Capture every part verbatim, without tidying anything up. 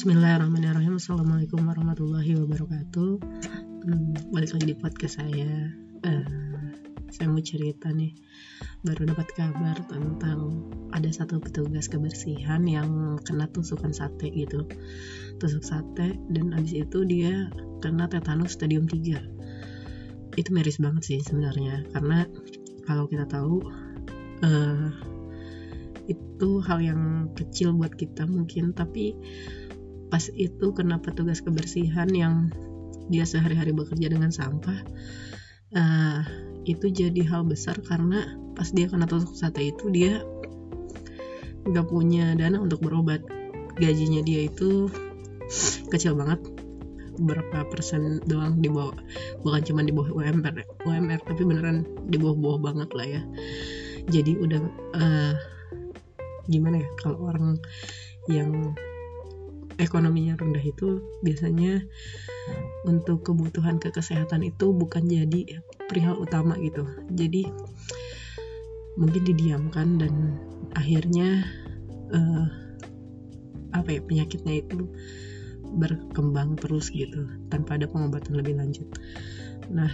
Bismillahirrahmanirrahim. Assalamualaikum warahmatullahi wabarakatuh. Hmm, balik lagi di podcast saya. Uh, saya mau cerita nih. Baru dapat kabar tentang ada satu petugas kebersihan yang kena tusukan sate gitu. Tusuk sate dan abis itu dia kena tetanus stadium tiga. Itu miris banget sih sebenarnya, karena kalau kita tahu uh, itu hal yang kecil buat kita mungkin, tapi pas itu kena petugas kebersihan yang dia sehari-hari bekerja dengan sampah, uh, itu jadi hal besar karena pas dia kena tusuk sate itu dia nggak punya dana untuk berobat. Gajinya dia itu kecil banget, berapa persen doang di bawah, bukan cuma di bawah U M R, U M R tapi beneran di bawah-bawah banget lah ya. Jadi udah uh, gimana ya, kalau orang yang ekonominya rendah itu biasanya untuk kebutuhan kesehatan itu bukan jadi perihal utama gitu. Jadi mungkin didiamkan dan akhirnya uh, apa ya penyakitnya itu berkembang terus gitu tanpa ada pengobatan lebih lanjut. Nah,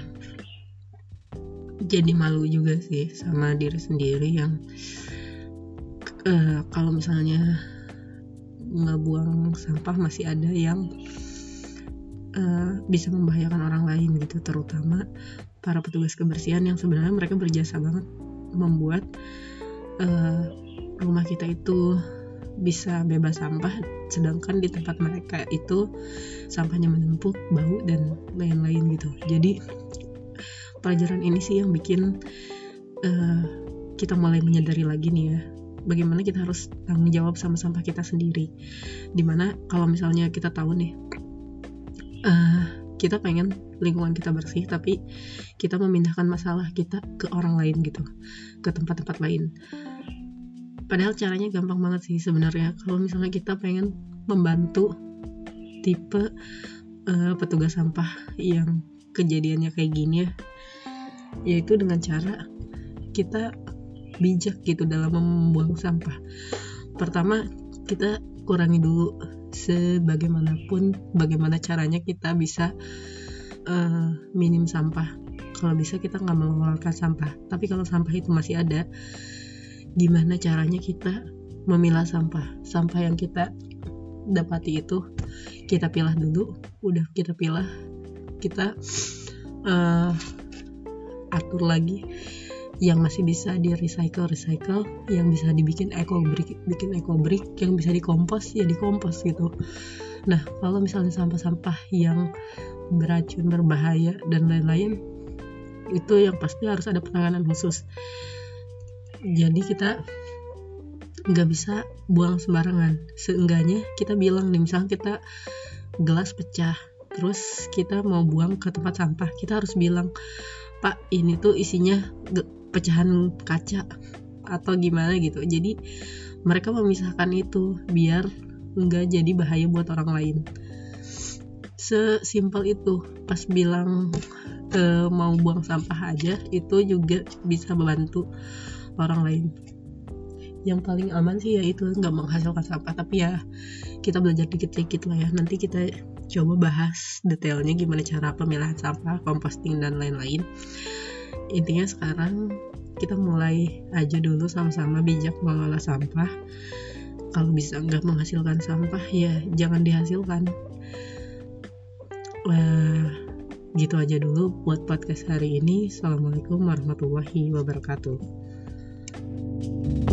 jadi malu juga sih sama diri sendiri yang uh, kalau misalnya ngebuang sampah masih ada yang uh, bisa membahayakan orang lain gitu, terutama para petugas kebersihan yang sebenarnya mereka berjasa banget membuat uh, rumah kita itu bisa bebas sampah, sedangkan di tempat mereka itu sampahnya menumpuk, bau dan lain-lain gitu. Jadi pelajaran ini sih yang bikin uh, kita mulai menyadari lagi nih ya, bagaimana kita harus tanggung jawab sama sampah kita sendiri. Dimana kalau misalnya kita tahu nih uh, kita pengen lingkungan kita bersih, tapi kita memindahkan masalah kita ke orang lain gitu, ke tempat-tempat lain. Padahal caranya gampang banget sih sebenarnya. Kalau misalnya kita pengen membantu tipe uh, petugas sampah yang kejadiannya kayak gini ya, yaitu dengan cara kita bijak gitu dalam membuang sampah. Pertama, kita kurangi dulu sebagaimanapun bagaimana caranya kita bisa uh, minim sampah. Kalau bisa kita nggak mengeluarkan sampah, tapi kalau sampah itu masih ada, gimana caranya kita memilah sampah. Sampah yang kita dapati itu kita pilah dulu. Udah kita pilah, kita uh, atur lagi yang masih bisa di recycle recycle, yang bisa dibikin eco brick bikin eco brick, yang bisa dikompos ya dikompos gitu. Nah, kalau misalnya sampah-sampah yang beracun, berbahaya dan lain-lain, itu yang pasti harus ada penanganan khusus. Jadi kita nggak bisa buang sembarangan. Seenggaknya kita bilang nih, misalnya kita gelas pecah, terus kita mau buang ke tempat sampah, kita harus bilang, Pak, ini tuh isinya pecahan kaca atau gimana gitu. Jadi mereka memisahkan itu biar nggak jadi bahaya buat orang lain. Sesimpel itu. Pas bilang e, mau buang sampah aja, itu juga bisa membantu orang lain. Yang paling aman sih ya itu nggak menghasilkan sampah, tapi ya kita belajar dikit-dikit lah ya. Nanti kita coba bahas detailnya gimana cara pemilahan sampah, composting dan lain-lain. Intinya sekarang kita mulai aja dulu sama-sama bijak mengelola sampah. Kalau bisa nggak menghasilkan sampah ya jangan dihasilkan. Wah, gitu aja dulu buat podcast hari ini. Assalamualaikum warahmatullahi wabarakatuh.